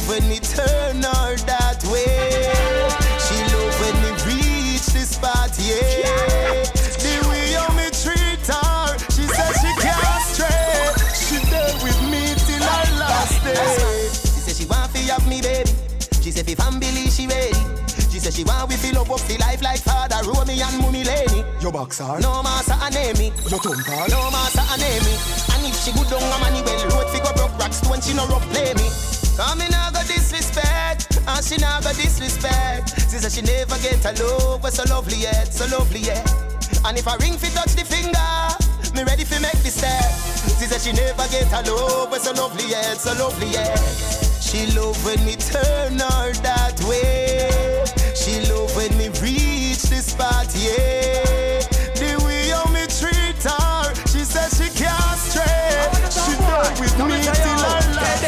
when me turn her that way. She love when me reach the spot, yeah. The way how me treat her, she said she can't stray. She there with me till our last day. She said she want to have me, baby. She said fi family she ready. She said she want we fill up the life like father Romy and Mummy Laney. Your boxer, no master anemi. Your tumpa, no master anemi. And if she good down a money well road fi go broke rocks when she no rough play me. Come in now go disrespect, and she now go disrespect. She said she never get a love, but so lovely yet, so lovely yet. And if a ring fi touch the finger, me ready fi make the step. She said she never get a love, but so lovely yet, so lovely yet. She love when me turn her that way. She love when me reach the spot, yeah.